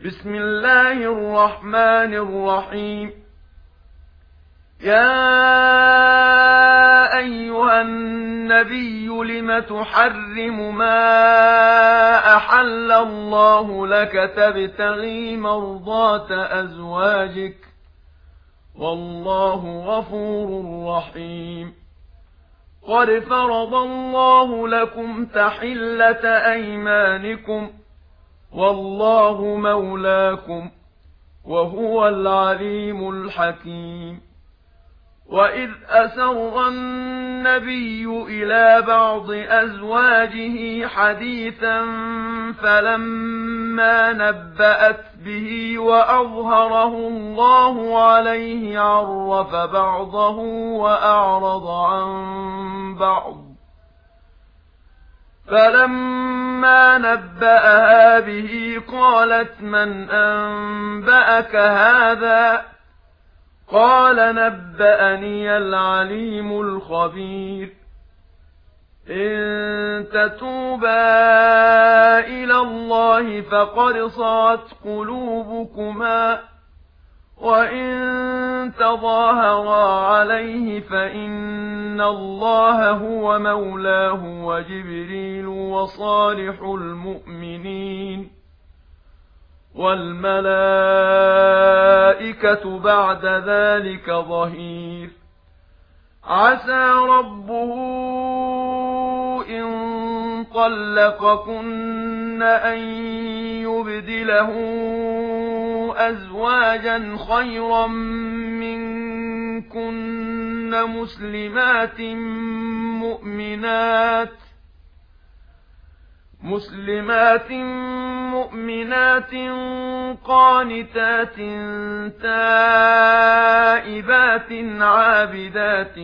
بسم الله الرحمن الرحيم. يا أيها النبي لم تحرم ما أحل الله لك تبتغي مرضات أزواجك والله غفور رحيم. قد فرض الله لكم تحلة أيمانكم والله مولاكم وهو العليم الحكيم. وإذ أسر النبي إلى بعض أزواجه حديثا فلما نبأت به وأظهره الله عليه عرف بعضه وأعرض عن بعض. فلما نبأها به قالت من أنبأك هذا؟ قال نبأني العليم الخبير. إن تتوبا إلى الله فقد صغت قلوبكما وإن تظاهرا عليه فإن الله هو مولاه وجبريل وصالح المؤمنين والملائكة بعد ذلك ظهير. عسى ربه إن طلقكن أن يبدله أزواجا خيرا منكن مسلمات مؤمنات قانتات تائبات عابدات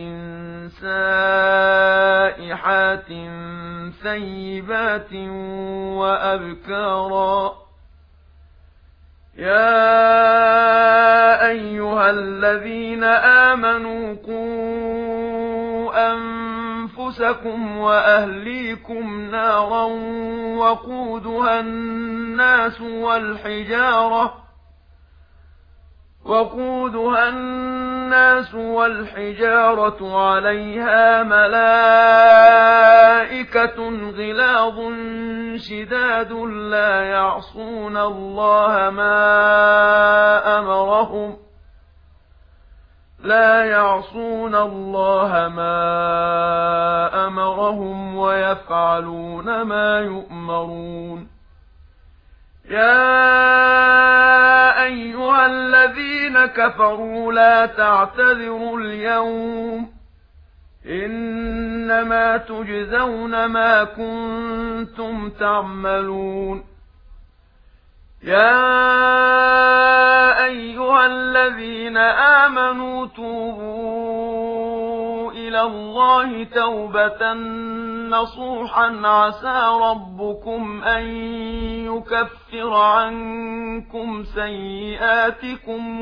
سائحات ثيبات وأبكارا. يا أيها الذين آمنوا قوا أنفسكم وأهليكم نارا وقودها الناس والحجارة عليها ملائكة غلاظ شداد لا يعصون الله ما أمرهم ويفعلون ما يؤمرون. يا أيها الذين كفروا لا تعتذروا اليوم إنما تجزون ما كنتم تعملون. يا أيها الذين آمنوا توبوا إلى الله توبة نصوحا عسى ربكم أن يكفر عنكم سيئاتكم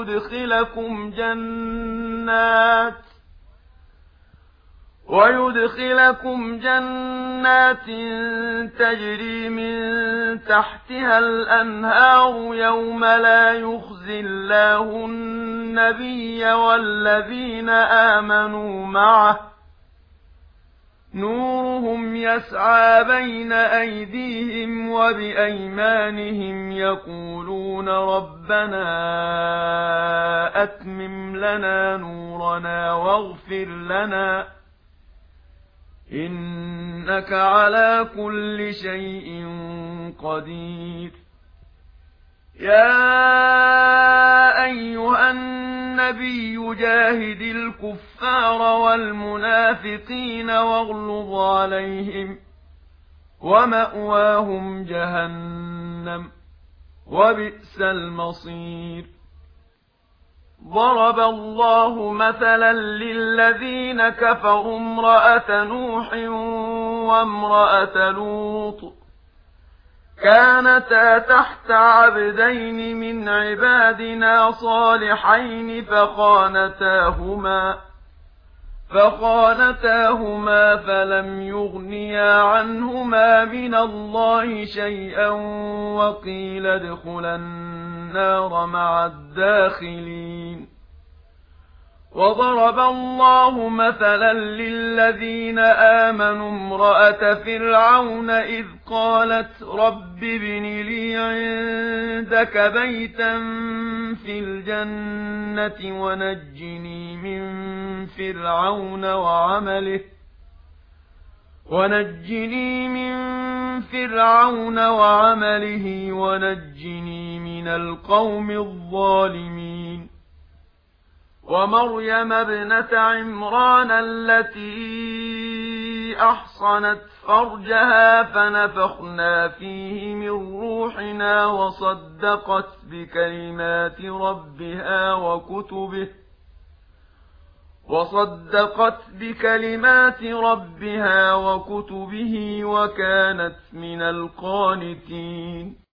ويدخلكم جنات تجري من تحتها الأنهار يوم لا يخزي الله النبي والذين آمنوا معه نورهم يسعى بين أيديهم وبأيمانهم يقولون ربنا أتمم لنا نورنا واغفر لنا إنك على كل شيء قدير. يا أيها النبي جاهد الكفار والمنافقين واغلظ عليهم ومأواهم جهنم وبئس المصير. ضرب الله مثلا للذين كفروا امرأة نوح وامرأة لوط كانتا تحت عبدين من عبادنا صالحين فخانتاهما فلم يغنيا عنهما من الله شيئا وقيل ادخلا النار مع الداخلين. وضرب الله مثلا للذين آمنوا امرأة فرعون إذ قالت رب ابن لي عندك بيتا في الجنة ونجني من فرعون وعمله ونجني من القوم الظالمين. ومريم ابنة عمران التي أحصنت فرجها فنفخنا فيه من روحنا وصدقت بكلمات ربها وكتبه وكانت من القانتين.